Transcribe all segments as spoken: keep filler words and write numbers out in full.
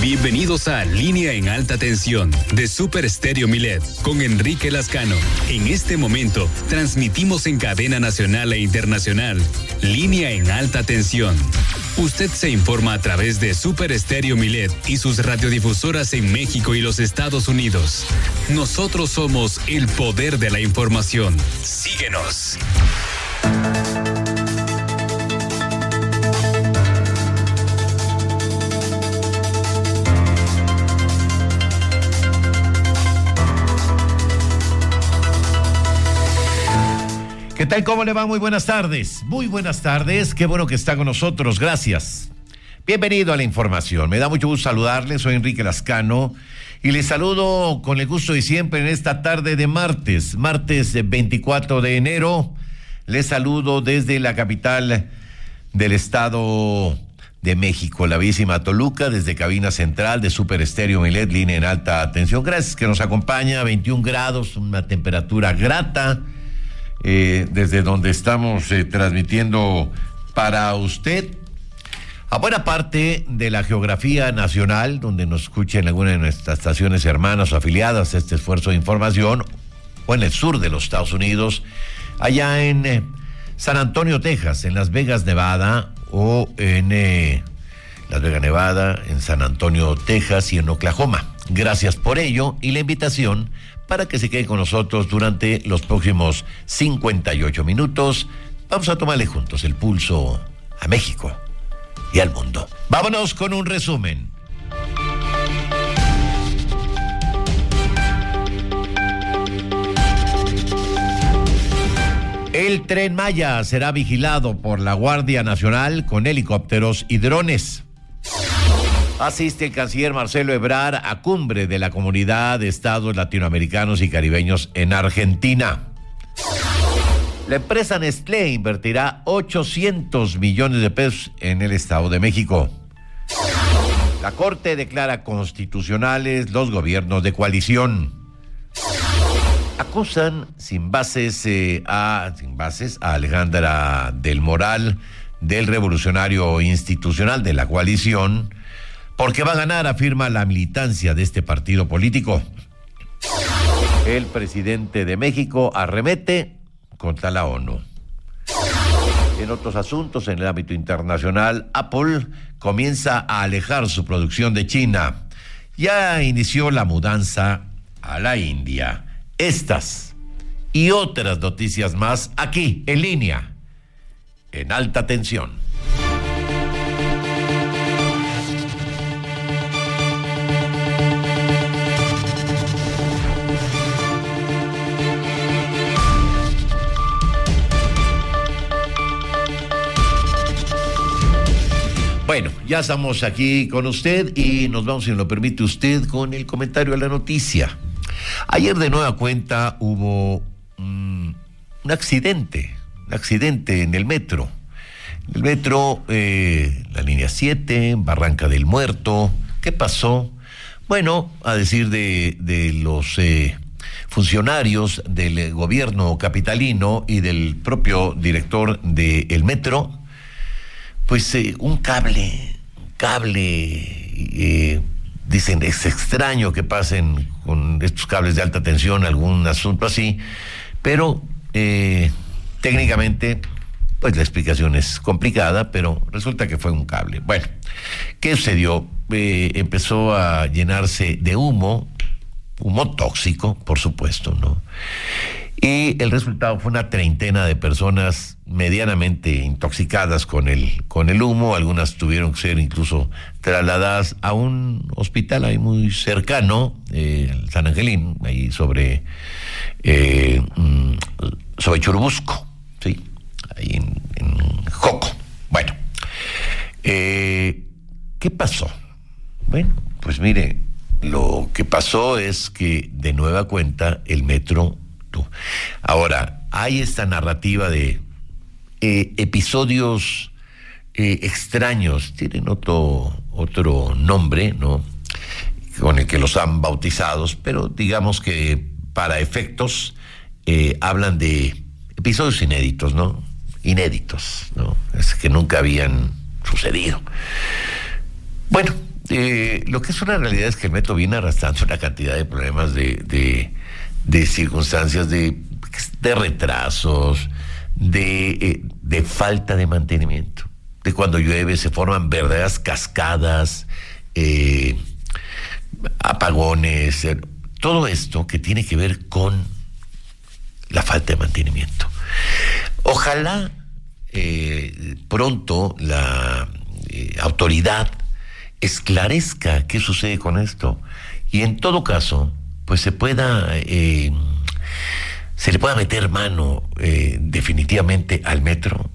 Bienvenidos a Línea en Alta Tensión de Super Estéreo Milet con Enrique Lascano. En este momento transmitimos en cadena nacional e internacional. Línea en Alta Tensión. Usted se informa a través de Super Estéreo Milet y sus radiodifusoras en México y los Estados Unidos. Nosotros somos el poder de la información. Síguenos. ¿Qué tal? ¿Cómo le va? Muy buenas tardes. Muy buenas tardes. Qué bueno que está con nosotros. Gracias. Bienvenido a la información. Me da mucho gusto saludarle. Soy Enrique Lascano y le saludo con el gusto de siempre en esta tarde de martes, martes veinticuatro de enero. Le saludo desde la capital del Estado de México, la bellísima Toluca, desde cabina central de Super Estéreo Milet, línea en alta tensión. Gracias que nos acompaña. veintiún grados, una temperatura grata. Eh, desde donde estamos eh, transmitiendo para usted a buena parte de la geografía nacional, donde nos escuchen alguna de nuestras estaciones hermanas o afiliadas a este esfuerzo de información, o en el sur de los Estados Unidos, allá en eh, San Antonio, Texas, en Las Vegas, Nevada, o en eh, Las Vegas, Nevada, en San Antonio, Texas y en Oklahoma. Gracias por ello y la invitación para que se quede con nosotros durante los próximos cincuenta y ocho minutos. Vamos a tomarle juntos el pulso a México y al mundo. Vámonos con un resumen. El Tren Maya será vigilado por la Guardia Nacional con helicópteros y drones. Asiste el canciller Marcelo Ebrard a cumbre de la Comunidad de Estados Latinoamericanos y Caribeños en Argentina. La empresa Nestlé invertirá ochocientos millones de pesos en el Estado de México. La Corte declara constitucionales los gobiernos de coalición. Acusan sin bases, eh, a, sin bases a Alejandra del Moral, del Revolucionario Institucional de la coalición, porque va a ganar, afirma la militancia de este partido político. El presidente de México arremete contra la ONU. En otros asuntos, en el ámbito internacional, Apple comienza a alejar su producción de China. Ya inició la mudanza a la India. Estas y otras noticias más aquí, en línea, en alta tensión. Bueno, ya estamos aquí con usted y nos vamos, si me lo permite usted, con el comentario de la noticia. Ayer de nueva cuenta hubo um, un accidente, un accidente en el metro. En el metro, eh, la línea siete, Barranca del Muerto. ¿Qué pasó? Bueno, a decir de, de los eh, funcionarios del gobierno capitalino y del propio director del metro, pues eh, un cable, un cable, eh, dicen, es extraño que pasen con estos cables de alta tensión algún asunto así, pero eh, técnicamente, pues la explicación es complicada, pero resulta que fue un cable. Bueno, ¿qué sucedió? Eh, empezó a llenarse de humo, humo tóxico, por supuesto, ¿no? Y el resultado fue una treintena de personas medianamente intoxicadas con el, con el humo. Algunas tuvieron que ser incluso trasladadas a un hospital ahí muy cercano, eh, el San Angelín, ahí sobre, eh, sobre Churubusco, ¿sí? Ahí en, en Joco. Bueno, eh, ¿qué pasó? Bueno, pues mire, lo que pasó es que de nueva cuenta el metro... Ahora, hay esta narrativa de eh, episodios eh, extraños, tienen otro, otro nombre, ¿no? Con el que los han bautizados, pero digamos que para efectos eh, hablan de episodios inéditos, ¿no? Inéditos, ¿no? Es que nunca habían sucedido. Bueno, Eh, lo que es una realidad es que el metro viene arrastrando una cantidad de problemas de, de, de circunstancias, de, de retrasos, de, eh, de falta de mantenimiento. De cuando llueve se forman verdaderas cascadas, eh, apagones, eh, todo esto que tiene que ver con la falta de mantenimiento. Ojalá eh, pronto la eh, autoridad esclarezca qué sucede con esto y en todo caso pues se pueda eh, se le pueda meter mano eh, definitivamente al metro,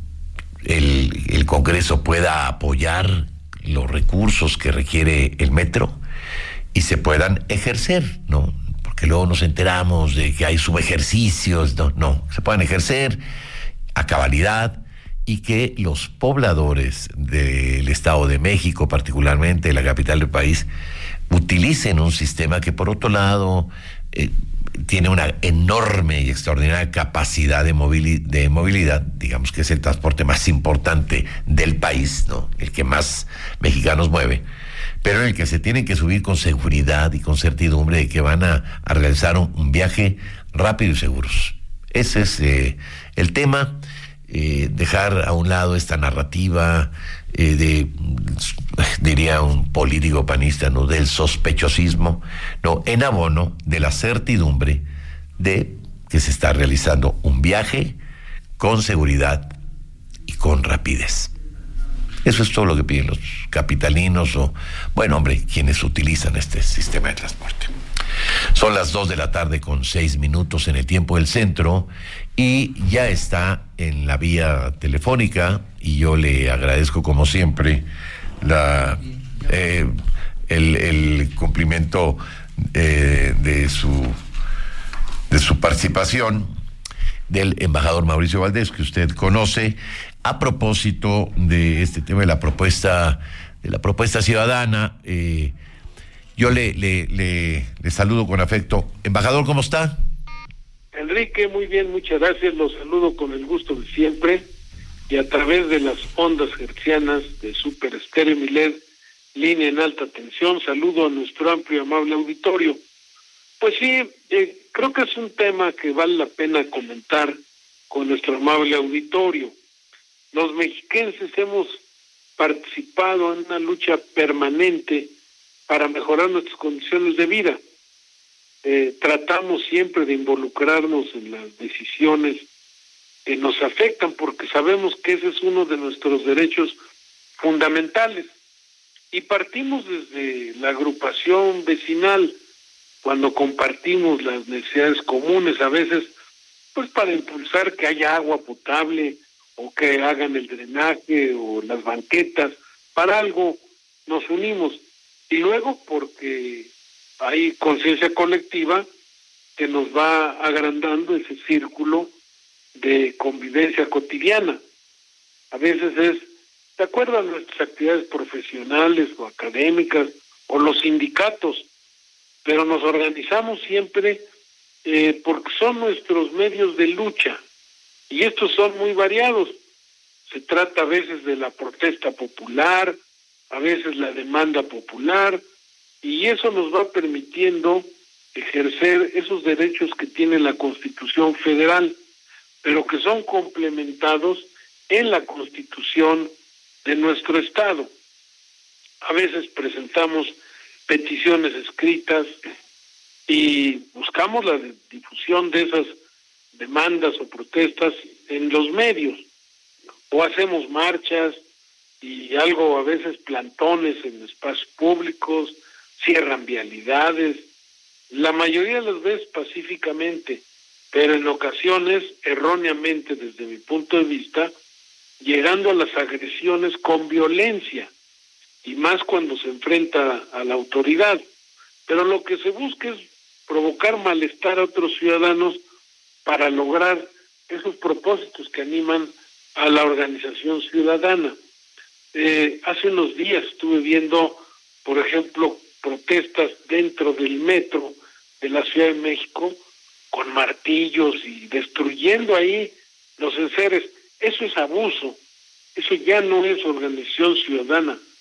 el, el Congreso pueda apoyar los recursos que requiere el metro y se puedan ejercer, ¿no? Porque luego nos enteramos de que hay subejercicios, no, no, se puedan ejercer a cabalidad y que los pobladores del Estado de México, particularmente la capital del país, utilicen un sistema que por otro lado eh, tiene una enorme y extraordinaria capacidad de, movili- de movilidad, digamos que es el transporte más importante del país, ¿no? El que más mexicanos mueve, pero en el que se tienen que subir con seguridad y con certidumbre de que van a, a realizar un, un viaje rápido y seguros. Ese es eh, el tema. Eh, dejar a un lado esta narrativa eh, de, diría un político panista, ¿no?, del sospechosismo, no, en abono de la certidumbre de que se está realizando un viaje con seguridad y con rapidez. Eso es todo lo que piden los capitalinos o, bueno, hombre, quienes utilizan este sistema de transporte. Son las dos de la tarde con seis minutos en el tiempo del centro y ya está en la vía telefónica y yo le agradezco como siempre la eh, el, el cumplimiento eh, de su de su participación del embajador Mauricio Valdés, que usted conoce, a propósito de este tema de la propuesta de la propuesta ciudadana. eh, Yo le, le, le, le saludo con afecto. Embajador, ¿cómo está? Enrique, muy bien, muchas gracias. Los saludo con el gusto de siempre y a través de las ondas hertzianas de Super Estéreo Milet, línea en alta tensión, saludo a nuestro amplio y amable auditorio. Pues sí, eh, creo que es un tema que vale la pena comentar con nuestro amable auditorio. Los mexiquenses hemos participado en una lucha permanente para mejorar nuestras condiciones de vida. Eh, tratamos siempre de involucrarnos en las decisiones que nos afectan porque sabemos que ese es uno de nuestros derechos fundamentales. Y partimos desde la agrupación vecinal, cuando compartimos las necesidades comunes, a veces pues para impulsar que haya agua potable o que hagan el drenaje o las banquetas, para algo nos unimos. Y luego porque hay conciencia colectiva que nos va agrandando ese círculo de convivencia cotidiana. A veces es, de acuerdo a nuestras actividades profesionales o académicas o los sindicatos, pero nos organizamos siempre eh, porque son nuestros medios de lucha y estos son muy variados. Se trata a veces de la protesta popular, a veces la demanda popular, y eso nos va permitiendo ejercer esos derechos que tiene la Constitución Federal, pero que son complementados en la Constitución de nuestro Estado. A veces presentamos peticiones escritas y buscamos la difusión de esas demandas o protestas en los medios, o hacemos marchas y algo, a veces plantones en espacios públicos, cierran vialidades, la mayoría de las veces pacíficamente, pero en ocasiones erróneamente desde mi punto de vista, llegando a las agresiones con violencia, y más cuando se enfrenta a la autoridad. Pero lo que se busca es provocar malestar a otros ciudadanos para lograr esos propósitos que animan a la organización ciudadana. Eh, hace unos días estuve viendo, por ejemplo, protestas dentro del metro de la Ciudad de México con martillos y destruyendo ahí los enseres. Eso es abuso, eso ya no es organización ciudadana.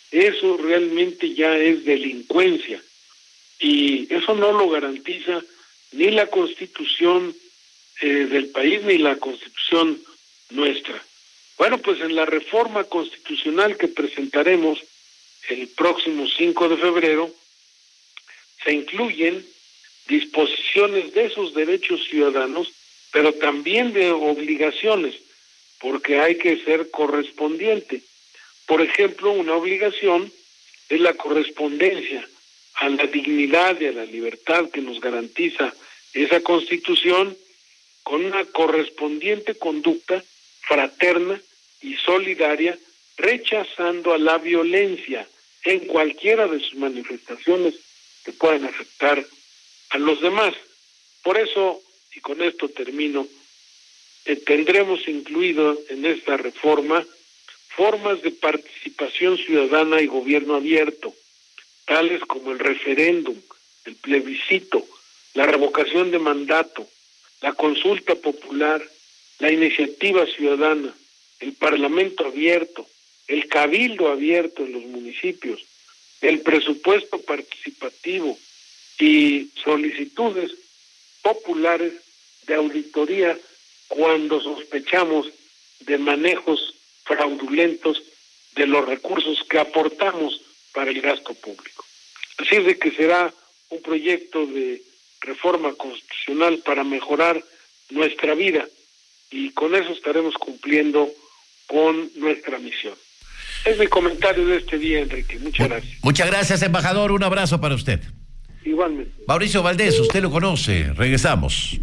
Eso realmente ya es delincuencia y eso no lo garantiza ni la Constitución eh, del país ni la Constitución nuestra. Bueno, pues en la reforma constitucional que presentaremos el próximo cinco de febrero se incluyen disposiciones de esos derechos ciudadanos, pero también de obligaciones, porque hay que ser correspondiente. Por ejemplo, una obligación es la correspondencia a la dignidad y a la libertad que nos garantiza esa Constitución con una correspondiente conducta fraterna y solidaria, rechazando a la violencia en cualquiera de sus manifestaciones que puedan afectar a los demás. Por eso, y con esto termino, eh, tendremos incluido en esta reforma formas de participación ciudadana y gobierno abierto, tales como el referéndum, el plebiscito, la revocación de mandato, la consulta popular, la iniciativa ciudadana, el parlamento abierto, el cabildo abierto en los municipios, el presupuesto participativo y solicitudes populares de auditoría cuando sospechamos de manejos fraudulentos de los recursos que aportamos para el gasto público. Así es de que será un proyecto de reforma constitucional para mejorar nuestra vida y con eso estaremos cumpliendo con nuestra misión. Es mi comentario de este día, Enrique. Muchas gracias. Muchas gracias, embajador. Un abrazo para usted. Igualmente. Mauricio Valdés, usted lo conoce. Regresamos.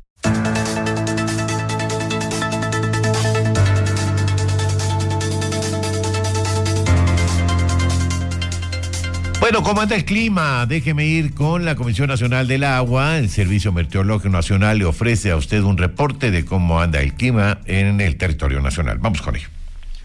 Bueno, ¿cómo anda el clima? Déjeme ir con la Comisión Nacional del Agua. El Servicio Meteorológico Nacional le ofrece a usted un reporte de cómo anda el clima en el territorio nacional. Vamos con ello.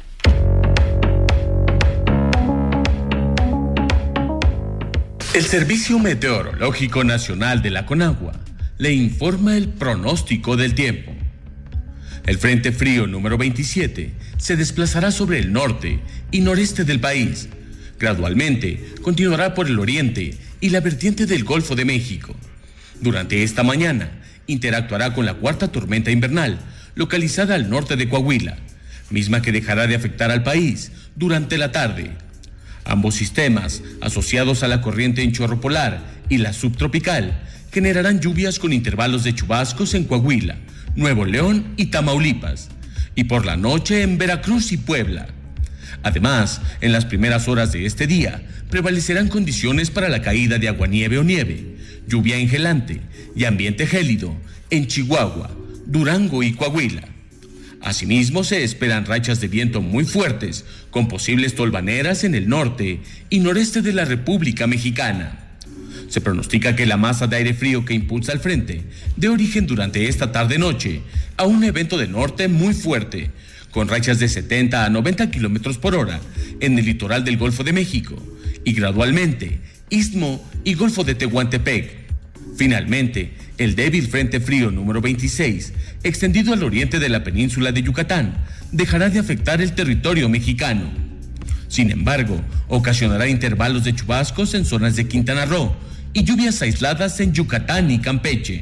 El Servicio Meteorológico Nacional de la Conagua le informa el pronóstico del tiempo. El Frente Frío número veintisiete se desplazará sobre el norte y noreste del país. Gradualmente continuará por el oriente y la vertiente del Golfo de México. Durante esta mañana interactuará con la cuarta tormenta invernal localizada al norte de Coahuila, misma que dejará de afectar al país durante la tarde. Ambos sistemas, asociados a la corriente en chorro polar y la subtropical, generarán lluvias con intervalos de chubascos en Coahuila, Nuevo León y Tamaulipas, y por la noche en Veracruz y Puebla. Además, en las primeras horas de este día, prevalecerán condiciones para la caída de aguanieve o nieve, lluvia engelante y ambiente gélido en Chihuahua, Durango y Coahuila. Asimismo, se esperan rachas de viento muy fuertes, con posibles tolvaneras en el norte y noreste de la República Mexicana. Se pronostica que la masa de aire frío que impulsa el frente dé origen durante esta tarde-noche a un evento de norte muy fuerte, con rachas de setenta a noventa kilómetros por hora en el litoral del Golfo de México y gradualmente Istmo y Golfo de Tehuantepec. Finalmente, el débil Frente Frío número veintiséis, extendido al oriente de la península de Yucatán, dejará de afectar el territorio mexicano. Sin embargo, ocasionará intervalos de chubascos en zonas de Quintana Roo y lluvias aisladas en Yucatán y Campeche.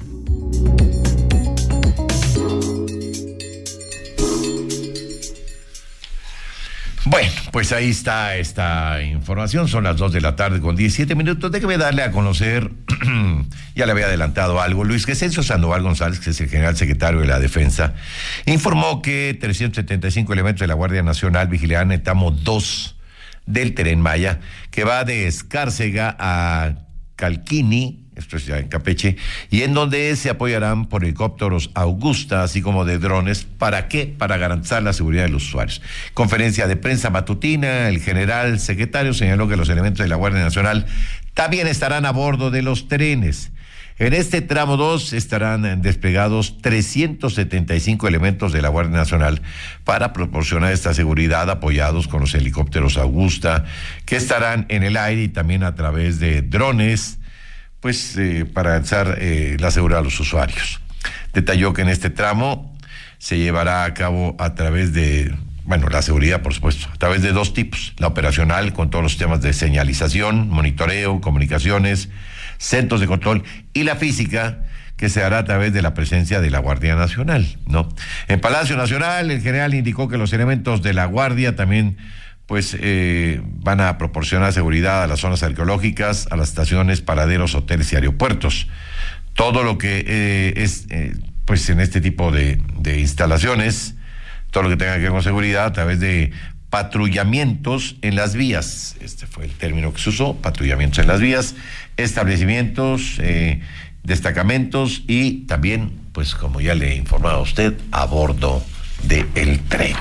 Bueno, pues ahí está esta información. Son las dos de la tarde con diecisiete minutos. Déjeme darle a conocer, ya le había adelantado algo, Luis Crescencio Sandoval González, que es el general secretario de la Defensa, informó que trescientos setenta y cinco elementos de la Guardia Nacional vigilarán el tramo dos del Tren Maya, que va de Escárcega a Calquini, esto es ya en Campeche, y en donde se apoyarán por helicópteros Augusta, así como de drones. ¿Para qué? Para garantizar la seguridad de los usuarios. Conferencia de prensa matutina, el general secretario señaló que los elementos de la Guardia Nacional también estarán a bordo de los trenes. En este tramo dos estarán desplegados trescientos setenta y cinco elementos de la Guardia Nacional para proporcionar esta seguridad, apoyados con los helicópteros Augusta, que estarán en el aire y también a través de drones, pues eh, para garantizar eh, la seguridad de los usuarios. Detalló que en este tramo se llevará a cabo a través de bueno, la seguridad, por supuesto, a través de dos tipos: la operacional, con todos los temas de señalización, monitoreo, comunicaciones, centros de control, y la física, que se hará a través de la presencia de la Guardia Nacional, ¿no? En Palacio Nacional, el general indicó que los elementos de la Guardia también, pues, eh, van a proporcionar seguridad a las zonas arqueológicas, a las estaciones, paraderos, hoteles y aeropuertos. Todo lo que eh, es, eh, pues, en este tipo de, de instalaciones, todo lo que tenga que ver con seguridad, a través de patrullamientos en las vías. Este fue el término que se usó: patrullamientos en las vías, establecimientos, eh, destacamentos, y también, pues, como ya le informaba a usted, a bordo del tren.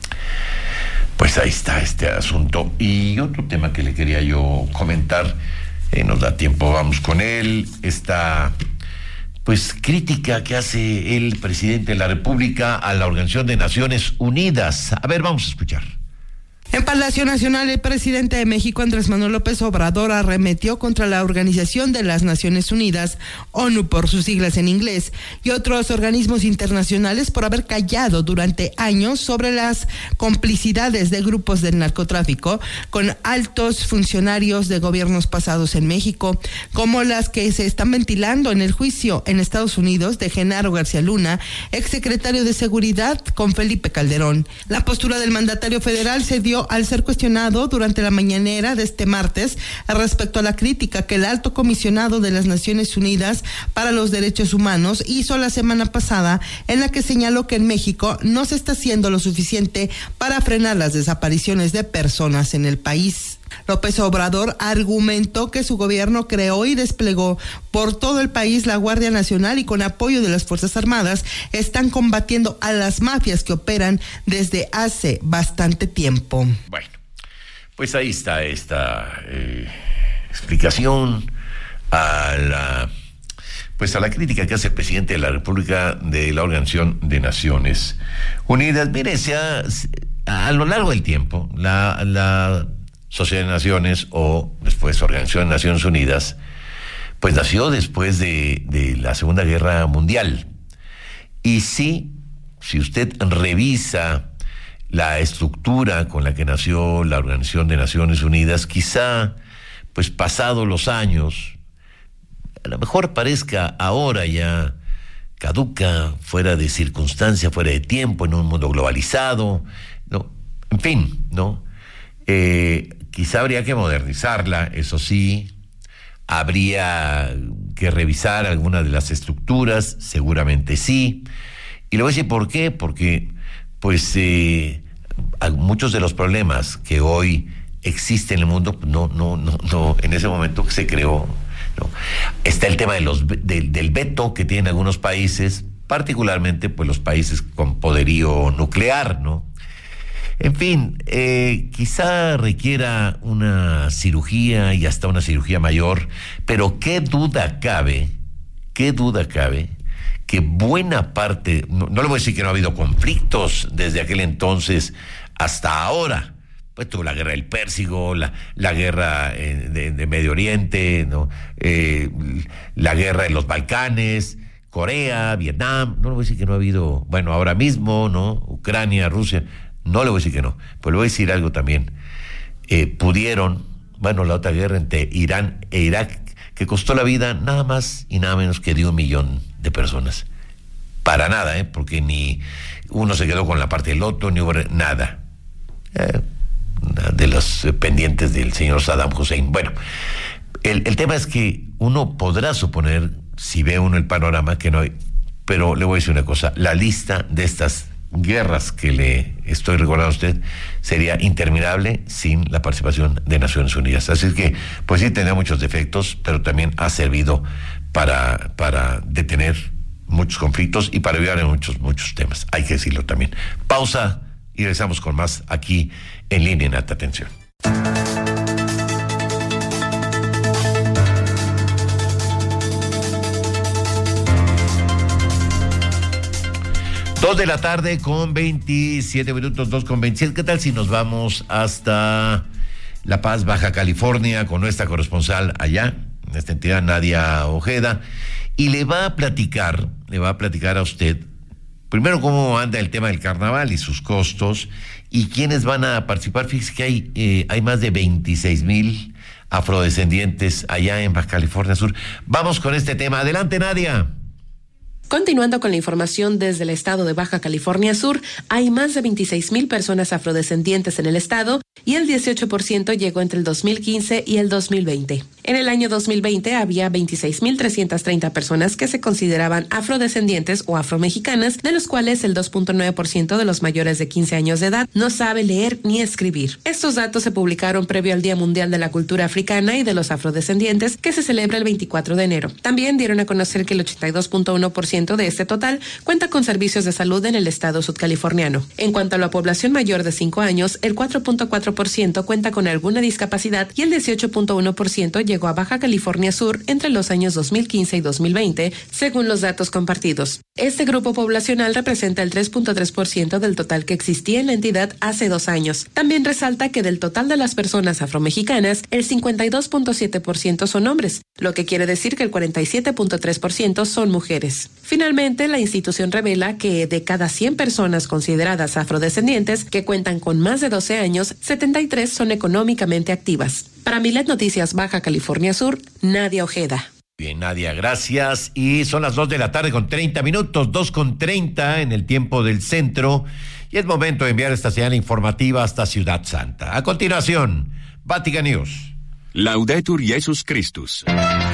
Pues ahí está este asunto. Y otro tema que le quería yo comentar, eh, nos da tiempo, vamos con él, esta, pues, crítica que hace el presidente de la República a la Organización de Naciones Unidas. A ver, vamos a escuchar. En Palacio Nacional, el presidente de México, Andrés Manuel López Obrador, arremetió contra la Organización de las Naciones Unidas, ONU por sus siglas en inglés, y otros organismos internacionales por haber callado durante años sobre las complicidades de grupos del narcotráfico con altos funcionarios de gobiernos pasados en México, como las que se están ventilando en el juicio en Estados Unidos de Genaro García Luna, exsecretario de Seguridad, con Felipe Calderón. La postura del mandatario federal se dio al ser cuestionado durante la mañanera de este martes respecto a la crítica que el alto comisionado de las Naciones Unidas para los Derechos Humanos hizo la semana pasada, en la que señaló que en México no se está haciendo lo suficiente para frenar las desapariciones de personas en el país. López Obrador argumentó que su gobierno creó y desplegó por todo el país la Guardia Nacional, y con apoyo de las Fuerzas Armadas están combatiendo a las mafias que operan desde hace bastante tiempo. Bueno, pues ahí está esta eh, explicación a la, pues a la crítica que hace el presidente de la República de la Organización de Naciones Unidas. Mire, se ha, a lo largo del tiempo, la, la Sociedad de Naciones, o después Organización de Naciones Unidas, pues nació después de, de la Segunda Guerra Mundial. Y sí, si usted revisa la estructura con la que nació la Organización de Naciones Unidas, quizá, pues pasados los años, a lo mejor parezca ahora ya caduca, fuera de circunstancia, fuera de tiempo, en un mundo globalizado, ¿no? En fin, ¿no? Eh, quizá habría que modernizarla, eso sí, habría que revisar algunas de las estructuras, seguramente sí, y le voy a decir por qué, porque pues eh, muchos de los problemas que hoy existen en el mundo, no, no, no, no, en ese momento que se creó, no. Está el tema de los, de, del veto que tienen algunos países, particularmente pues los países con poderío nuclear, ¿no? En fin, eh, quizá requiera una cirugía y hasta una cirugía mayor, pero qué duda cabe, qué duda cabe, que buena parte, no, no le voy a decir que no ha habido conflictos desde aquel entonces hasta ahora, pues tuvo la guerra del Pérsico, la, la guerra eh, de, de Medio Oriente, ¿no? eh, la guerra en los Balcanes, Corea, Vietnam, no le voy a decir que no ha habido, bueno, ahora mismo, ¿no? Ucrania, Rusia. No le voy a decir que no, pero le voy a decir algo también. Eh, pudieron, bueno, la otra guerra entre Irán e Irak, que costó la vida nada más y nada menos que de un millón de personas. Para nada, ¿eh? Porque ni uno se quedó con la parte del otro, ni hubo nada. Eh, de los eh, pendientes del señor Saddam Hussein. Bueno, el, el tema es que uno podrá suponer, si ve uno el panorama, que no hay, pero le voy a decir una cosa, la lista de estas guerras que le estoy recordando a usted sería interminable sin la participación de Naciones Unidas. Así es que, pues sí, tenía muchos defectos, pero también ha servido para, para detener muchos conflictos y para ayudar en muchos, muchos temas. Hay que decirlo también. Pausa y regresamos con más aquí en Línea en Alta Tensión. Dos de la tarde con veintisiete minutos, dos con veintisiete. ¿Qué tal si nos vamos hasta La Paz, Baja California, con nuestra corresponsal allá, en esta entidad, Nadia Ojeda, y le va a platicar, le va a platicar a usted Primero, cómo anda el tema del carnaval y sus costos, y quiénes van a participar. Fíjese que hay, eh, hay más de veintiséis mil afrodescendientes allá en Baja California Sur. Vamos con este tema. Adelante, Nadia. Continuando con la información desde el estado de Baja California Sur, hay más de veintiséis mil personas afrodescendientes en el estado y el dieciocho por ciento llegó entre el dos mil quince y el dos mil veinte. En el año dos mil veinte había veintiséis mil trescientas treinta personas que se consideraban afrodescendientes o afromexicanas, de los cuales el dos punto nueve por ciento de los mayores de quince años de edad no sabe leer ni escribir. Estos datos se publicaron previo al Día Mundial de la Cultura Africana y de los Afrodescendientes, que se celebra el veinticuatro de enero. También dieron a conocer que el ochenta y dos punto uno por ciento de este total cuenta con servicios de salud en el estado sudcaliforniano. En cuanto a la población mayor de cinco años, el cuatro punto cuatro por ciento cuenta con alguna discapacidad y el dieciocho punto uno por ciento llegó a Baja California Sur entre los años dos mil quince y dos mil veinte, según los datos compartidos. Este grupo poblacional representa el tres punto tres por ciento del total que existía en la entidad hace dos años. También resalta que del total de las personas afromexicanas, el cincuenta y dos punto siete por ciento son hombres, lo que quiere decir que el cuarenta y siete punto tres por ciento son mujeres. Finalmente, la institución revela que de cada cien personas consideradas afrodescendientes que cuentan con más de doce años, setenta y tres son económicamente activas. Para Milet Noticias Baja California Sur, Nadia Ojeda. Bien, Nadia, gracias. Y son las dos de la tarde con treinta minutos, dos con treinta en el tiempo del centro. Y es momento de enviar esta señal informativa hasta Ciudad Santa. A continuación, Vatican News. Laudetur Jesus Christus.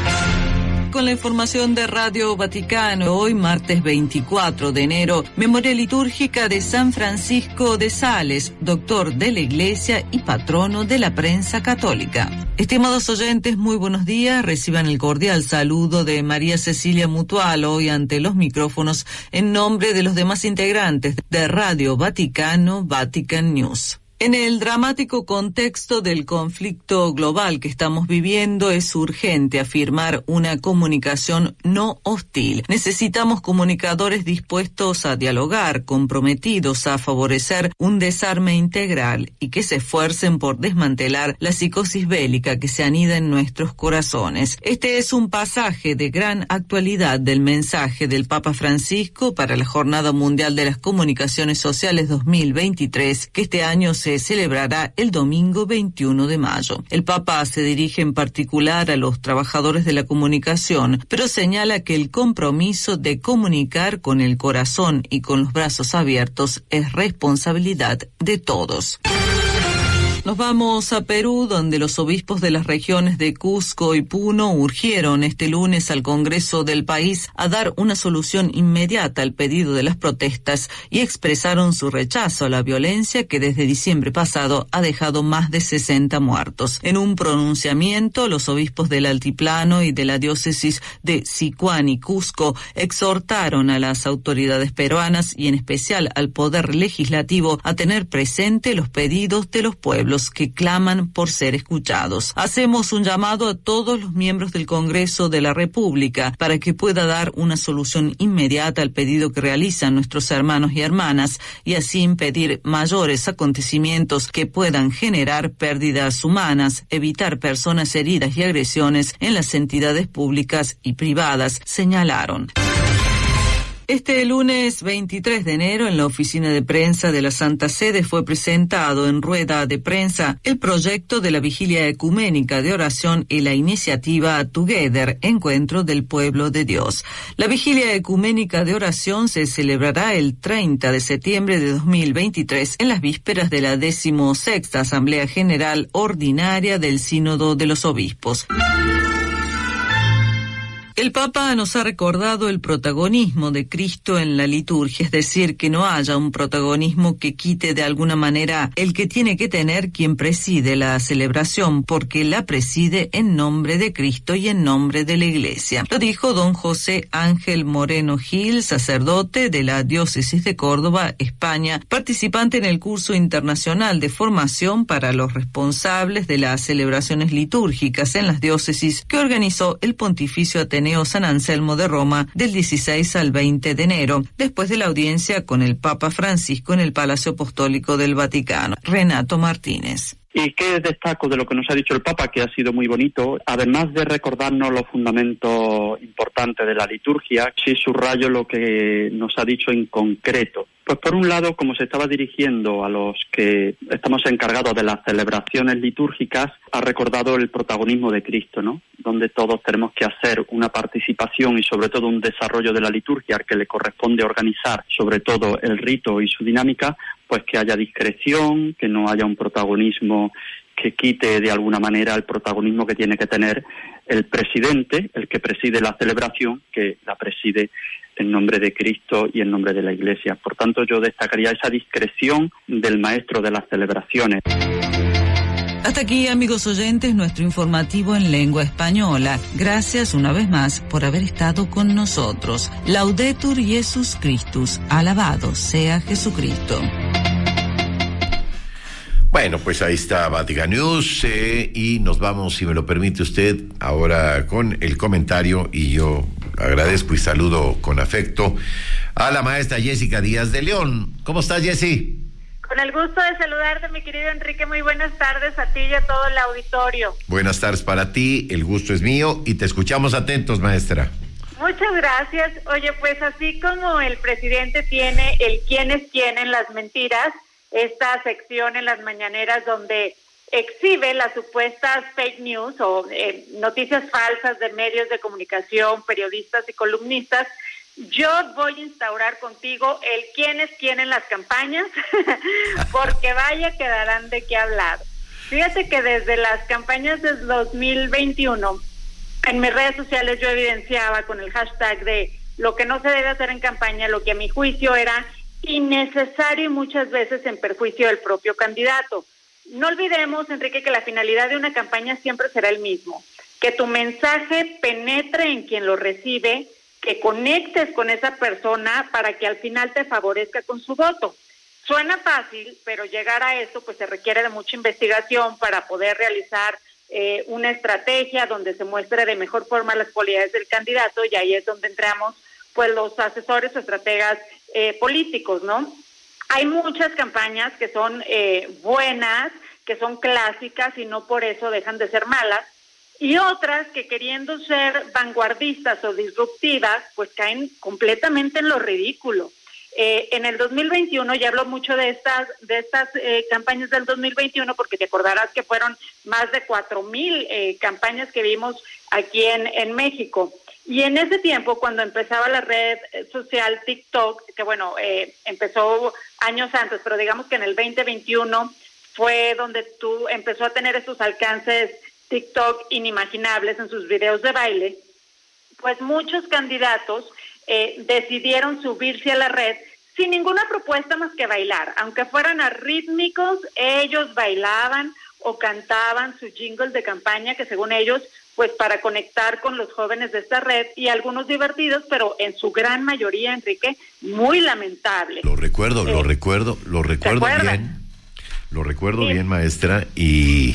Con la información de Radio Vaticano, hoy martes veinticuatro de enero, memoria litúrgica de San Francisco de Sales, doctor de la Iglesia y patrono de la prensa católica. Estimados oyentes, muy buenos días. Reciban el cordial saludo de María Cecilia Mutual, hoy ante los micrófonos en nombre de los demás integrantes de Radio Vaticano, Vatican News. En el dramático contexto del conflicto global que estamos viviendo, es urgente afirmar una comunicación no hostil. Necesitamos comunicadores dispuestos a dialogar, comprometidos a favorecer un desarme integral y que se esfuercen por desmantelar la psicosis bélica que se anida en nuestros corazones. Este es un pasaje de gran actualidad del mensaje del Papa Francisco para la Jornada Mundial de las Comunicaciones Sociales dos mil veintitrés, que este año se se celebrará el domingo veintiuno de mayo. El Papa se dirige en particular a los trabajadores de la comunicación, pero señala que el compromiso de comunicar con el corazón y con los brazos abiertos es responsabilidad de todos. Nos vamos a Perú, donde los obispos de las regiones de Cusco y Puno urgieron este lunes al Congreso del país a dar una solución inmediata al pedido de las protestas y expresaron su rechazo a la violencia que desde diciembre pasado ha dejado más de sesenta muertos. En un pronunciamiento, los obispos del Altiplano y de la diócesis de Sicuán y Cusco exhortaron a las autoridades peruanas y en especial al Poder Legislativo a tener presente los pedidos de los pueblos que claman por ser escuchados. Hacemos un llamado a todos los miembros del Congreso de la República para que pueda dar una solución inmediata al pedido que realizan nuestros hermanos y hermanas y así impedir mayores acontecimientos que puedan generar pérdidas humanas, evitar personas heridas y agresiones en las entidades públicas y privadas, señalaron. Este lunes veintitrés de enero, en la oficina de prensa de la Santa Sede fue presentado en rueda de prensa el proyecto de la Vigilia Ecuménica de Oración y la iniciativa Together, Encuentro del Pueblo de Dios. La Vigilia Ecuménica de Oración se celebrará el treinta de septiembre de dos mil veintitrés en las vísperas de la decimosexta Asamblea General Ordinaria del Sínodo de los Obispos. El Papa nos ha recordado el protagonismo de Cristo en la liturgia, es decir, que no haya un protagonismo que quite de alguna manera el que tiene que tener quien preside la celebración, porque la preside en nombre de Cristo y en nombre de la Iglesia. Lo dijo don José Ángel Moreno Gil, sacerdote de la Diócesis de Córdoba, España, participante en el curso internacional de formación para los responsables de las celebraciones litúrgicas en las diócesis que organizó el Pontificio Ateneo San Anselmo de Roma del dieciséis al veinte de enero, después de la audiencia con el Papa Francisco en el Palacio Apostólico del Vaticano. Renato Martínez. ¿Y qué destaco de lo que nos ha dicho el Papa, que ha sido muy bonito? Además de recordarnos los fundamentos importantes de la liturgia, sí subrayo lo que nos ha dicho en concreto. Pues por un lado, como se estaba dirigiendo a los que estamos encargados de las celebraciones litúrgicas, ha recordado el protagonismo de Cristo, ¿no? Donde todos tenemos que hacer una participación y sobre todo un desarrollo de la liturgia al que le corresponde organizar, sobre todo el rito y su dinámica, pues que haya discreción, que no haya un protagonismo que quite de alguna manera el protagonismo que tiene que tener el presidente, el que preside la celebración, que la preside en nombre de Cristo y en nombre de la Iglesia. Por tanto, yo destacaría esa discreción del maestro de las celebraciones. Hasta aquí, amigos oyentes, nuestro informativo en lengua española. Gracias una vez más por haber estado con nosotros. Laudetur Jesus Christus. Alabado sea Jesucristo. Bueno, pues ahí está Vatican News eh, y nos vamos, si me lo permite usted, ahora con el comentario, y yo agradezco y saludo con afecto a la maestra Jessica Díaz de León. ¿Cómo estás, Jessy? Con el gusto de saludarte, mi querido Enrique. Muy buenas tardes a ti y a todo el auditorio. Buenas tardes para ti, el gusto es mío y te escuchamos atentos, maestra. Muchas gracias. Oye, pues así como el presidente tiene el quién es quién en las mentiras, esta sección en las mañaneras donde exhibe las supuestas fake news o eh, noticias falsas de medios de comunicación, periodistas y columnistas, yo voy a instaurar contigo el quién es quién en las campañas, porque vaya que darán de qué hablar. Fíjate que desde las campañas del dos mil veintiuno, en mis redes sociales yo evidenciaba con el hashtag de lo que no se debe hacer en campaña, lo que a mi juicio era innecesario y muchas veces en perjuicio del propio candidato. No olvidemos, Enrique, que la finalidad de una campaña siempre será el mismo, que tu mensaje penetre en quien lo recibe, que conectes con esa persona para que al final te favorezca con su voto. Suena fácil, pero llegar a eso pues se requiere de mucha investigación para poder realizar eh, una estrategia donde se muestre de mejor forma las cualidades del candidato, y ahí es donde entramos pues los asesores o estrategas eh, políticos, ¿no? Hay muchas campañas que son eh, buenas, que son clásicas y no por eso dejan de ser malas, y otras que queriendo ser vanguardistas o disruptivas, pues caen completamente en lo ridículo. Eh, en el dos mil veintiuno, ya hablo mucho de estas de estas eh, campañas del dos mil veintiuno, porque te acordarás que fueron más de cuatro mil eh, campañas que vimos aquí en, en México. Y en ese tiempo, cuando empezaba la red social TikTok, que bueno, eh, empezó años antes, pero digamos que en el veinte veintiuno fue donde tú empezó a tener esos alcances TikTok inimaginables en sus videos de baile, pues muchos candidatos eh, decidieron subirse a la red sin ninguna propuesta más que bailar. Aunque fueran arrítmicos, ellos bailaban o cantaban su jingle de campaña, que según ellos, pues para conectar con los jóvenes de esta red, y algunos divertidos, pero en su gran mayoría, Enrique, muy lamentable. Lo recuerdo, eh, lo recuerdo, lo recuerdo bien, lo recuerdo sí. bien, maestra, y,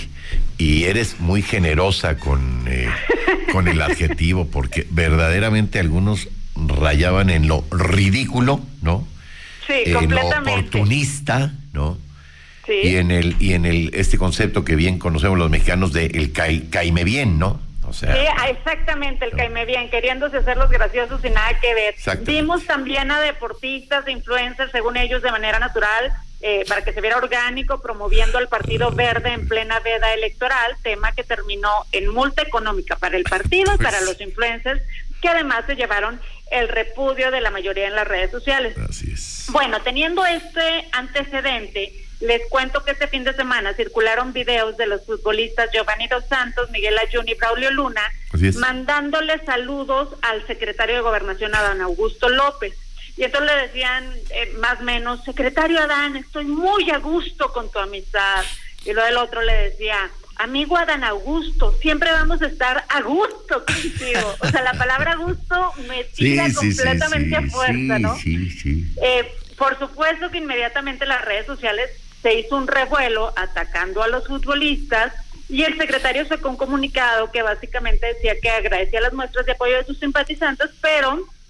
y eres muy generosa con, eh, con el adjetivo, porque verdaderamente algunos rayaban en lo ridículo, ¿no? Sí, en completamente. Lo oportunista, ¿no? Sí. Y en el y en el este concepto que bien conocemos los mexicanos de el cae, caime bien, ¿no? O sea, sí, exactamente, el no. caime bien, queriéndose hacer los graciosos sin nada que ver. Vimos también a deportistas, de influencers, según ellos, de manera natural, eh, para que se viera orgánico, promoviendo al Partido Verde en plena veda electoral, tema que terminó en multa económica para el partido, pues, para los influencers, que además se llevaron el repudio de la mayoría en las redes sociales. Así es. Bueno, teniendo este antecedente, les cuento que este fin de semana circularon videos de los futbolistas Giovanni Dos Santos, Miguel Ayun y Braulio Luna, mandándole saludos al secretario de Gobernación, Adán Augusto López. Y entonces le decían, eh, más o menos, secretario Adán, estoy muy a gusto con tu amistad. Y luego el otro le decía, amigo Adán Augusto, siempre vamos a estar a gusto contigo. O sea, la palabra gusto metida sí, completamente sí, sí, a fuerza, sí, ¿no? Sí, sí. Eh, por supuesto que inmediatamente las redes sociales se hizo un revuelo atacando a los futbolistas, y el secretario sacó un comunicado que básicamente decía que agradecía las muestras de apoyo de sus simpatizantes, pero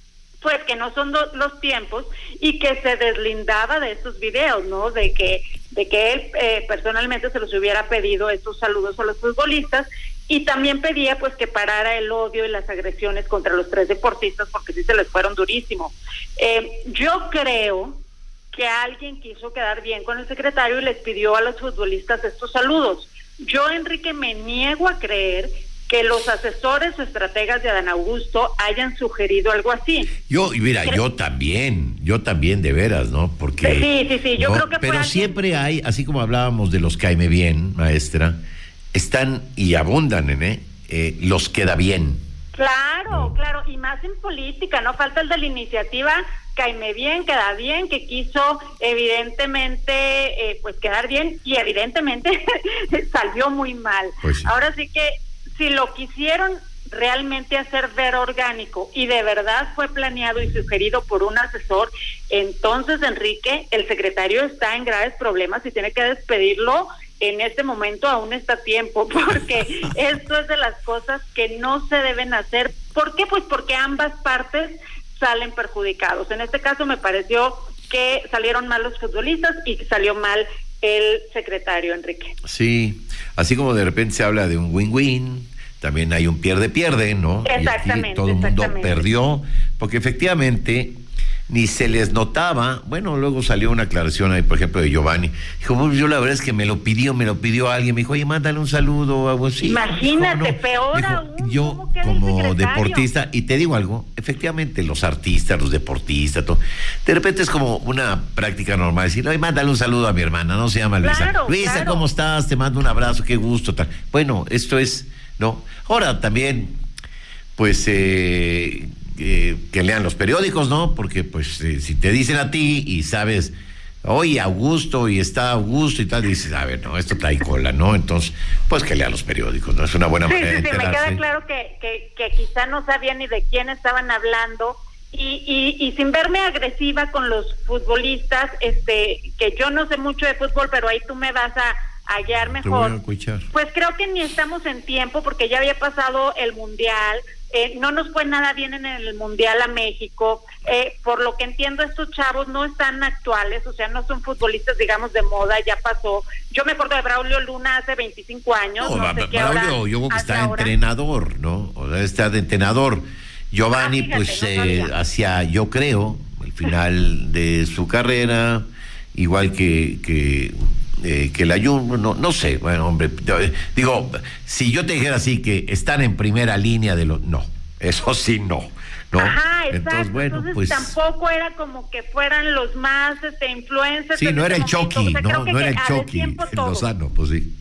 pues que no son do- los tiempos, y que se deslindaba de estos videos, ¿no? De que de que él eh, personalmente se los hubiera pedido estos saludos a los futbolistas, y también pedía pues que parara el odio y las agresiones contra los tres deportistas, porque sí se les fueron durísimo. Eh, yo creo que alguien quiso quedar bien con el secretario y les pidió a los futbolistas estos saludos. Yo, Enrique, me niego a creer que los asesores o estrategas de Adán Augusto hayan sugerido algo así. Yo, mira, Creo... yo también, yo también de veras, ¿no? Porque sí, sí, sí, yo ¿no? creo que pero fue siempre alguien... hay, así como hablábamos de los caime bien, maestra, están y abundan, ¿eh? eh los queda bien. Claro, ¿no? claro, y más en política, no falta el de la iniciativa caime bien, queda bien, que quiso evidentemente eh, pues quedar bien, y evidentemente salió muy mal. Pues sí. Ahora sí que si lo quisieron realmente hacer ver orgánico y de verdad fue planeado y sugerido por un asesor, entonces, Enrique, el secretario está en graves problemas y tiene que despedirlo en este momento. Aún está a tiempo, porque esto es de las cosas que no se deben hacer. ¿Por qué? Pues porque ambas partes salen perjudicados. En este caso me pareció que salieron mal los futbolistas y que salió mal el secretario, Enrique. Sí, así como de repente se habla de un win-win, también hay un pierde-pierde, ¿no? Exactamente. Y todo el mundo perdió, porque efectivamente ni se les notaba. Bueno, luego salió una aclaración ahí, por ejemplo, de Giovanni. Dijo, bueno, yo la verdad es que me lo pidió, me lo pidió alguien. Me dijo, oye, mándale un saludo o algo así. Imagínate, dijo, no. peor dijo, aún. Yo, como deportista, y te digo algo, efectivamente, los artistas, los deportistas, todo, de repente es como una práctica normal decir, oye, mándale un saludo a mi hermana, no se llama Luisa. Claro, Luisa, claro. ¿cómo estás? Te mando un abrazo, qué gusto. Tal. Bueno, esto es, ¿no? Ahora también, pues, eh, eh, que lean los periódicos, ¿no? Porque, pues, eh, si te dicen a ti y sabes, oye, Augusto, y está Augusto y tal, dices, a ver, no, esto trae cola, ¿no? Entonces, pues que lean los periódicos, ¿no? Es una buena sí, manera sí, de sí, me enterarse. queda claro que, que, que quizá no sabían ni de quién estaban hablando. Y, y, y sin verme agresiva con los futbolistas, este, que yo no sé mucho de fútbol, pero ahí tú me vas a, a guiar mejor. Pues creo que ni estamos en tiempo, porque ya había pasado el Mundial, eh, no nos fue nada bien en el Mundial a México, eh, por lo que entiendo estos chavos no están actuales, o sea, no son futbolistas, digamos, de moda, ya pasó. Yo me acuerdo de Braulio Luna hace veinticinco años, no, no sé qué ahora. Braulio, yo creo que está ahora. entrenador, ¿no? O sea, está de entrenador. Giovanni, ah, fíjate, pues, no eh, hacia, yo creo, el final de su carrera, igual que, que, eh, que la Jun, no, no sé, bueno, hombre, digo, si yo te dijera así que están en primera línea de los, no, eso sí no, ¿no? Ajá, exacto. Entonces, bueno, Entonces, pues tampoco era como que fueran los más este, influencers. Sí, no era el momento. Chucky, o sea, no, que no era que el Chucky, el Lozano, pues sí.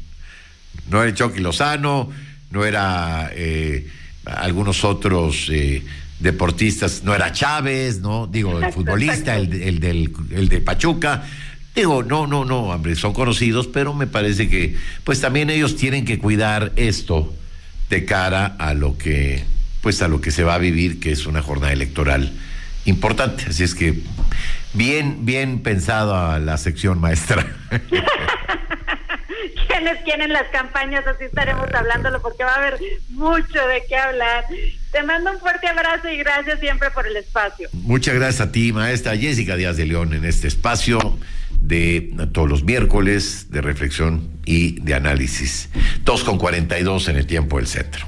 No era el Chucky Lozano, no era eh, algunos otros eh, deportistas, no era Chávez, ¿no? Digo, el futbolista, el, el, del, el de Pachuca. Digo, no, no, no, hombre, son conocidos, pero me parece que, pues también ellos tienen que cuidar esto de cara a lo que, pues a lo que se va a vivir, que es una jornada electoral importante. Así es que, bien, bien pensada la sección, maestra. ¿Quiénes quieren las campañas? Así estaremos hablándolo, porque va a haber mucho de qué hablar. Te mando un fuerte abrazo y gracias siempre por el espacio. Muchas gracias a ti, maestra Jessica Díaz de León, en este espacio de todos los miércoles de reflexión y de análisis. dos con cuarenta y dos en el tiempo del centro.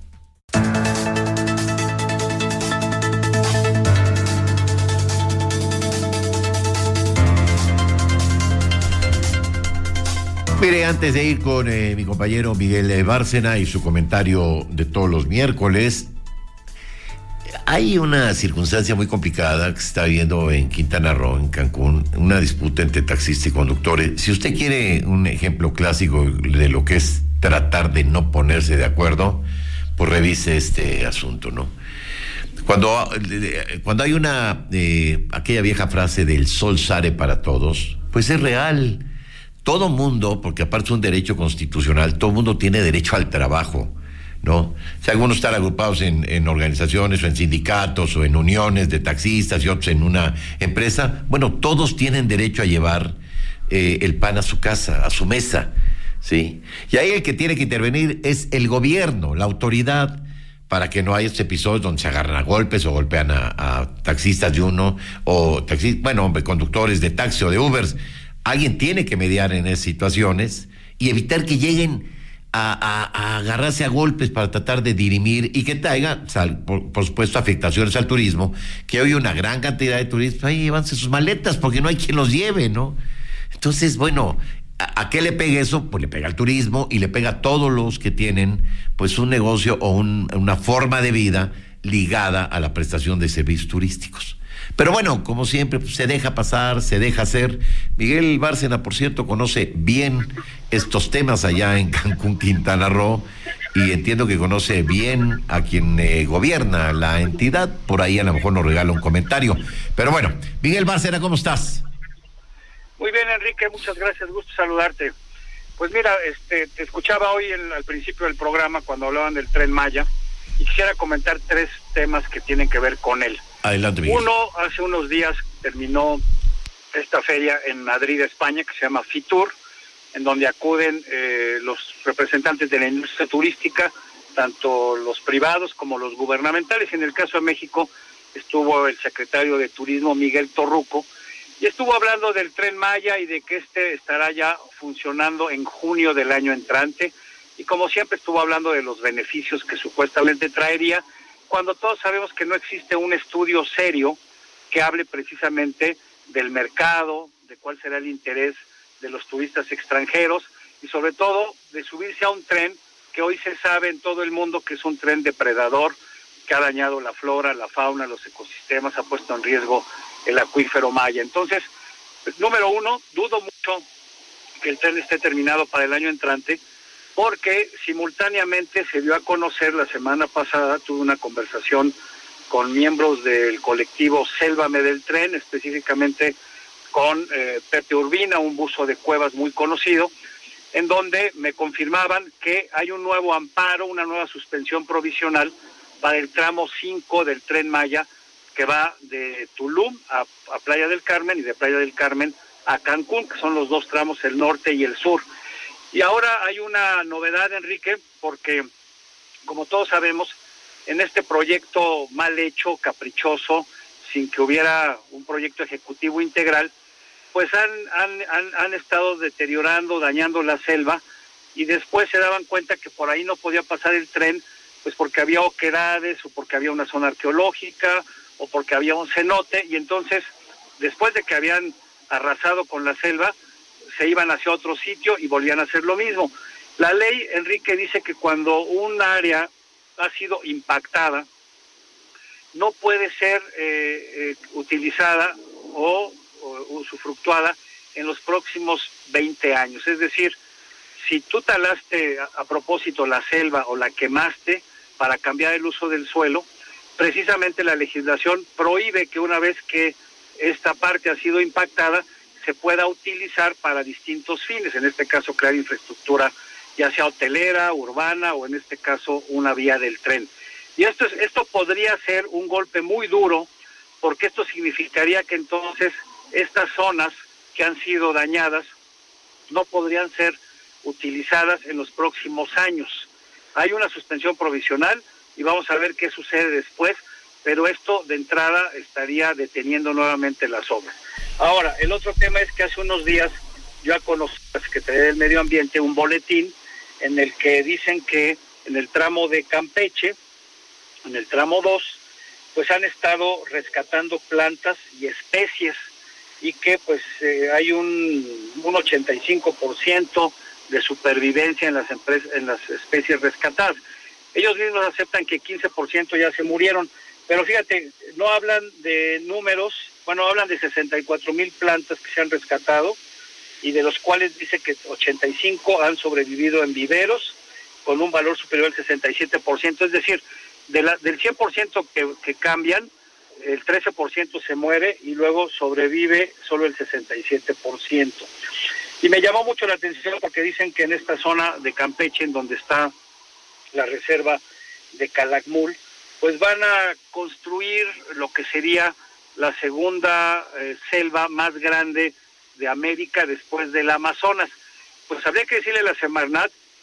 Mire, antes de ir con eh, mi compañero Miguel Bárcena y su comentario de todos los miércoles, hay una circunstancia muy complicada que se está viendo en Quintana Roo, en Cancún, una disputa entre taxistas y conductores. Si usted quiere un ejemplo clásico de lo que es tratar de no ponerse de acuerdo, pues revise este asunto, ¿no? Cuando, cuando hay una, eh, aquella vieja frase del sol sale para todos, pues es real. Todo mundo, porque aparte es un derecho constitucional, todo mundo tiene derecho al trabajo, ¿no? Si algunos están agrupados en, en organizaciones o en sindicatos o en uniones de taxistas y otros en una empresa, bueno, todos tienen derecho a llevar eh, el pan a su casa, a su mesa, ¿sí? Y ahí el que tiene que intervenir es el gobierno, la autoridad, para que no haya estos episodios donde se agarran a golpes o golpean a, a taxistas de uno, o taxistas, bueno, conductores de taxi o de Ubers. Alguien tiene que mediar en esas situaciones y evitar que lleguen a, a, a agarrarse a golpes para tratar de dirimir y que traiga, sal, por, por supuesto, afectaciones al turismo, que hoy una gran cantidad de turistas, ahí llévanse sus maletas porque no hay quien los lleve, ¿no? Entonces, bueno, ¿a, a qué le pega eso? Pues le pega al turismo y le pega a todos los que tienen pues un negocio o un, una forma de vida ligada a la prestación de servicios turísticos. Pero bueno, como siempre, pues, se deja pasar, se deja hacer. Miguel Bárcena, por cierto, conoce bien estos temas allá en Cancún, Quintana Roo, y entiendo que conoce bien a quien eh, gobierna la entidad. Por ahí a lo mejor nos regala un comentario. Pero bueno, Miguel Bárcena, ¿cómo estás? Muy bien, Enrique, muchas gracias, gusto saludarte. Pues mira, este, te escuchaba hoy en, al principio del programa cuando hablaban del Tren Maya, y quisiera comentar tres temas que tienen que ver con él. Adelante, Miguel. Uno, hace unos días terminó esta feria en Madrid, España, que se llama FITUR, en donde acuden eh, los representantes de la industria turística, tanto los privados como los gubernamentales. En el caso de México estuvo el secretario de Turismo, Miguel Torruco, y estuvo hablando del Tren Maya y de que este estará ya funcionando en junio del año entrante, y como siempre estuvo hablando de los beneficios que supuestamente traería, cuando todos sabemos que no existe un estudio serio que hable precisamente del mercado, de cuál será el interés de los turistas extranjeros y sobre todo de subirse a un tren que hoy se sabe en todo el mundo que es un tren depredador, que ha dañado la flora, la fauna, los ecosistemas, ha puesto en riesgo el acuífero Maya. Entonces, pues, número uno, dudo mucho que el tren esté terminado para el año entrante, porque simultáneamente se dio a conocer la semana pasada, tuve una conversación con miembros del colectivo Sélvame del Tren, específicamente con eh, Pepe Urbina, un buzo de cuevas muy conocido, en donde me confirmaban que hay un nuevo amparo, una nueva suspensión provisional para el tramo cinco del Tren Maya, que va de Tulum a, a Playa del Carmen y de Playa del Carmen a Cancún, que son los dos tramos, el norte y el sur. Y ahora hay una novedad, Enrique, porque, como todos sabemos, en este proyecto mal hecho, caprichoso, sin que hubiera un proyecto ejecutivo integral, pues han, han, han, han estado deteriorando, dañando la selva, y después se daban cuenta que por ahí no podía pasar el tren, pues porque había oquedades, o porque había una zona arqueológica, o porque había un cenote, y entonces, después de que habían arrasado con la selva, se iban hacia otro sitio y volvían a hacer lo mismo. La ley, Enrique, dice que cuando un área ha sido impactada, no puede ser eh, eh, utilizada o, o usufructuada en los próximos veinte años. Es decir, si tú talaste a, a propósito la selva o la quemaste para cambiar el uso del suelo, precisamente la legislación prohíbe que una vez que esta parte ha sido impactada, se pueda utilizar para distintos fines, en este caso crear infraestructura, ya sea hotelera, urbana o en este caso una vía del tren. Y esto, es, esto podría ser un golpe muy duro, porque esto significaría que entonces estas zonas que han sido dañadas no podrían ser utilizadas en los próximos años. Hay una suspensión provisional y vamos a ver qué sucede después, pero esto de entrada estaría deteniendo nuevamente las obras. Ahora, el otro tema es que hace unos días yo ya conocí a la Secretaría del Medio Ambiente un boletín en el que dicen que en el tramo de Campeche, en el tramo dos, pues han estado rescatando plantas y especies y que pues eh, hay un, un ochenta y cinco por ciento de supervivencia en las, empresas, en las especies rescatadas. Ellos mismos aceptan que quince por ciento ya se murieron, pero fíjate, no hablan de números. Bueno, hablan de sesenta y cuatro mil plantas que se han rescatado y de los cuales dice que ochenta y cinco han sobrevivido en viveros con un valor superior al sesenta y siete por ciento. Es decir, de la, del cien por ciento que, que cambian, el trece por ciento se muere y luego sobrevive solo el sesenta y siete por ciento. Y me llamó mucho la atención porque dicen que en esta zona de Campeche, en donde está la reserva de Calakmul, pues van a construir lo que sería la segunda eh, selva más grande de América después del Amazonas. Pues habría que decirle a la Semarnat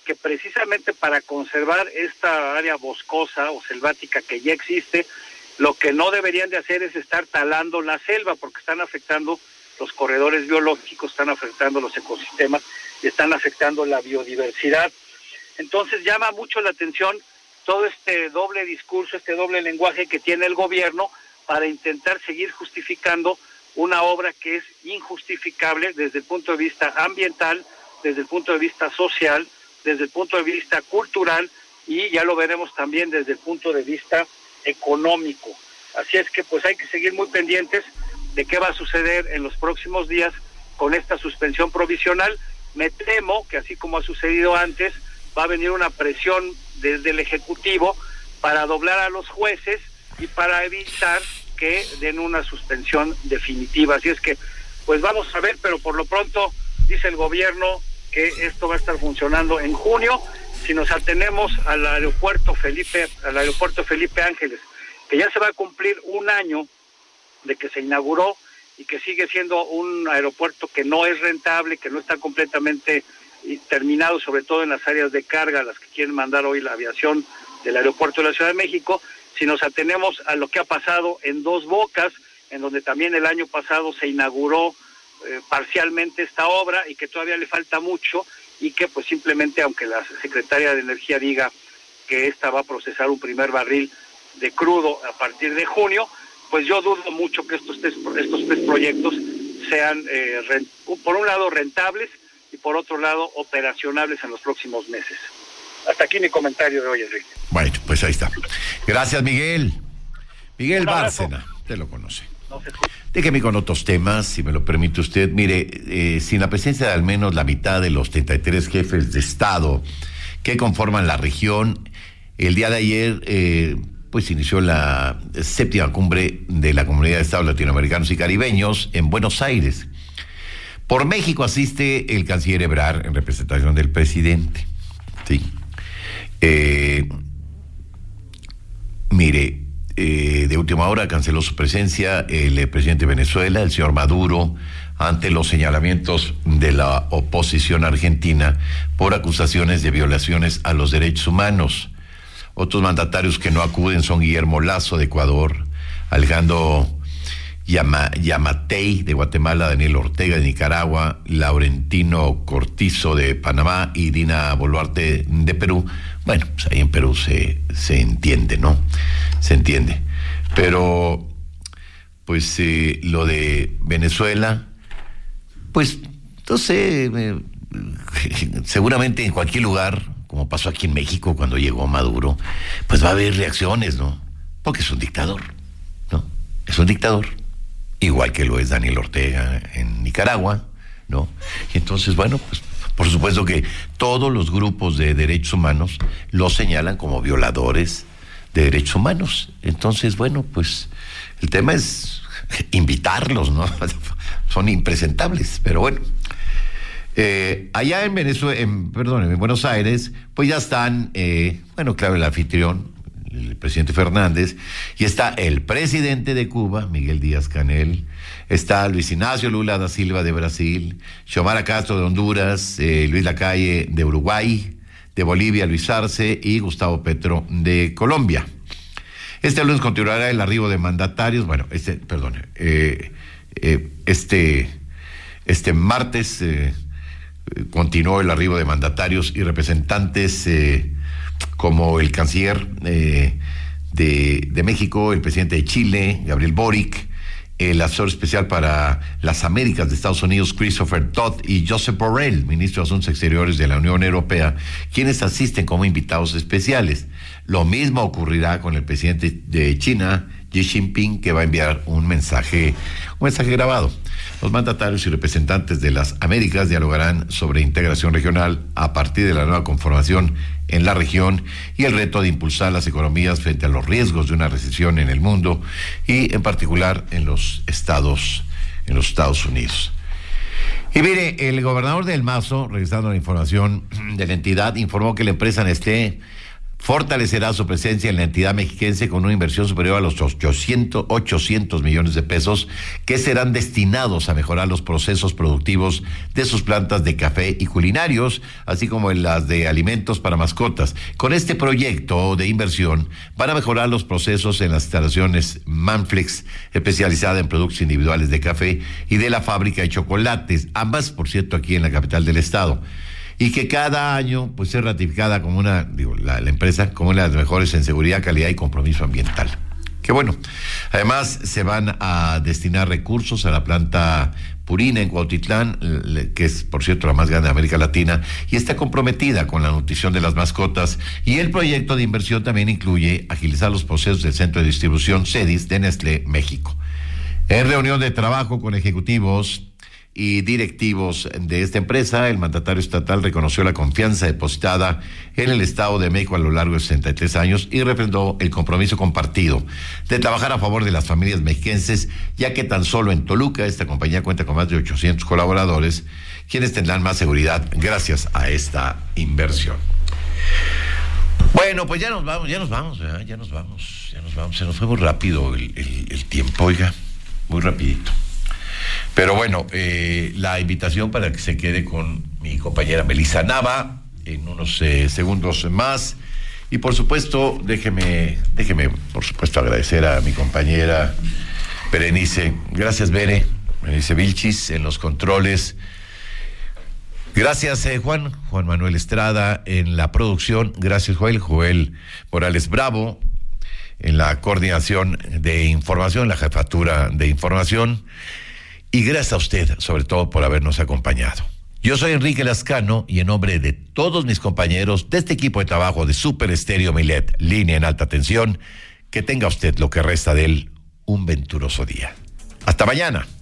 que precisamente para conservar esta área boscosa o selvática que ya existe, lo que no deberían de hacer es estar talando la selva, porque están afectando los corredores biológicos, están afectando los ecosistemas y están afectando la biodiversidad. Entonces llama mucho la atención todo este doble discurso, este doble lenguaje que tiene el gobierno para intentar seguir justificando una obra que es injustificable desde el punto de vista ambiental, desde el punto de vista social, desde el punto de vista cultural y ya lo veremos también desde el punto de vista económico. Así es que pues hay que seguir muy pendientes de qué va a suceder en los próximos días con esta suspensión provisional. Me temo que así como ha sucedido antes, va a venir una presión desde el Ejecutivo para doblar a los jueces y para evitar que den una suspensión definitiva. Así es que pues vamos a ver, pero por lo pronto dice el gobierno que esto va a estar funcionando en junio. Si nos atenemos al aeropuerto Felipe, al aeropuerto Felipe Ángeles, que ya se va a cumplir un año de que se inauguró y que sigue siendo un aeropuerto que no es rentable, que no está completamente terminado, sobre todo en las áreas de carga, las que quieren mandar hoy la aviación del aeropuerto de la Ciudad de México. Si nos atenemos a lo que ha pasado en Dos Bocas, en donde también el año pasado se inauguró eh, parcialmente esta obra y que todavía le falta mucho, y que pues simplemente, aunque la Secretaría de Energía diga que esta va a procesar un primer barril de crudo a partir de junio, pues yo dudo mucho que estos tres, estos tres proyectos sean, eh, rent, por un lado, rentables y por otro lado, operacionables en los próximos meses. Hasta aquí mi comentario de hoy, Enrique. Bueno, pues ahí está. Gracias, Miguel. Miguel Bárcena, usted lo conoce. No se Déjeme con otros temas, si me lo permite usted. Mire, eh, sin la presencia de al menos la mitad de los treinta y tres jefes de Estado que conforman la región, el día de ayer, eh, pues inició la séptima cumbre de la Comunidad de Estados Latinoamericanos y Caribeños en Buenos Aires. Por México asiste el canciller Ebrard en representación del presidente. Sí. Eh, mire, eh, de última hora canceló su presencia el eh, presidente de Venezuela, el señor Maduro, ante los señalamientos de la oposición argentina por acusaciones de violaciones a los derechos humanos. Otros mandatarios que no acuden son Guillermo Lasso de Ecuador, Alejandro Yama, Yamatei de Guatemala, Daniel Ortega de Nicaragua, Laurentino Cortizo de Panamá y Dina Boluarte de Perú. Bueno, pues ahí en Perú se, se entiende, ¿no? Se entiende. Pero, pues eh, lo de Venezuela, pues, no sé, eh, seguramente en cualquier lugar, como pasó aquí en México cuando llegó Maduro, pues va a haber reacciones, ¿no? Porque es un dictador, ¿no? Es un dictador. Igual que lo es Daniel Ortega en Nicaragua, ¿no? Y entonces, bueno, pues por supuesto que todos los grupos de derechos humanos los señalan como violadores de derechos humanos. Entonces, bueno, pues el tema es invitarlos, ¿no? Son impresentables, pero bueno. Eh, allá en Venezuela, en, perdón, en Buenos Aires, pues ya están, eh, bueno, claro, el anfitrión, el presidente Fernández, y está el presidente de Cuba, Miguel Díaz-Canel, está Luis Ignacio Lula da Silva de Brasil, Xiomara Castro de Honduras, eh, Luis Lacalle de Uruguay, de Bolivia Luis Arce y Gustavo Petro de Colombia. Este lunes continuará el arribo de mandatarios, bueno, este, perdón, eh, eh, este, este martes eh, continuó el arribo de mandatarios y representantes eh, como el canciller eh, de, de México, el presidente de Chile, Gabriel Boric, el asesor especial para las Américas de Estados Unidos, Christopher Todd, y Josep Borrell, ministro de Asuntos Exteriores de la Unión Europea, quienes asisten como invitados especiales. Lo mismo ocurrirá con el presidente de China, Xi Jinping, que va a enviar un mensaje, un mensaje grabado. Los mandatarios y representantes de las Américas dialogarán sobre integración regional a partir de la nueva conformación en la región y el reto de impulsar las economías frente a los riesgos de una recesión en el mundo y en particular en los Estados, en los Estados Unidos. Y mire, el gobernador del Mazo, revisando la información de la entidad, informó que la empresa Nestlé fortalecerá su presencia en la entidad mexiquense con una inversión superior a los ochocientos, ochocientos millones de pesos que serán destinados a mejorar los procesos productivos de sus plantas de café y culinarios, así como en las de alimentos para mascotas. Con este proyecto de inversión van a mejorar los procesos en las instalaciones Manflex, especializada en productos individuales de café, y de la fábrica de chocolates, ambas, por cierto, aquí en la capital del estado, y que cada año pues es ratificada como una, digo, la, la empresa como una de las mejores en seguridad, calidad y compromiso ambiental. Qué bueno. Además, se van a destinar recursos a la planta Purina en Cuautitlán, que es, por cierto, la más grande de América Latina, y está comprometida con la nutrición de las mascotas. Y el proyecto de inversión también incluye agilizar los procesos del centro de distribución CEDIS de Nestlé México. En reunión de trabajo con ejecutivos y directivos de esta empresa, el mandatario estatal reconoció la confianza depositada en el Estado de México a lo largo de sesenta y tres años y refrendó el compromiso compartido de trabajar a favor de las familias mexiquenses, ya que tan solo en Toluca esta compañía cuenta con más de ochocientos colaboradores, quienes tendrán más seguridad gracias a esta inversión. Bueno, pues ya nos vamos, ya nos vamos, ¿verdad? ya nos vamos, ya nos vamos, se nos fue muy rápido el, el, el tiempo, oiga, muy rapidito. Pero bueno, eh, la invitación para que se quede con mi compañera Melissa Nava en unos eh, segundos más. Y por supuesto, déjeme, déjeme, por supuesto, agradecer a mi compañera Berenice. Gracias, Bere. Berenice Vilchis en los controles. Gracias, eh, Juan. Juan Manuel Estrada en la producción. Gracias, Joel. Joel Morales Bravo en la coordinación de información, la jefatura de información. Y gracias a usted, sobre todo, por habernos acompañado. Yo soy Enrique Lascano y en nombre de todos mis compañeros de este equipo de trabajo de Super Estéreo Milet, línea en alta tensión, que tenga usted lo que resta de él un venturoso día. Hasta mañana.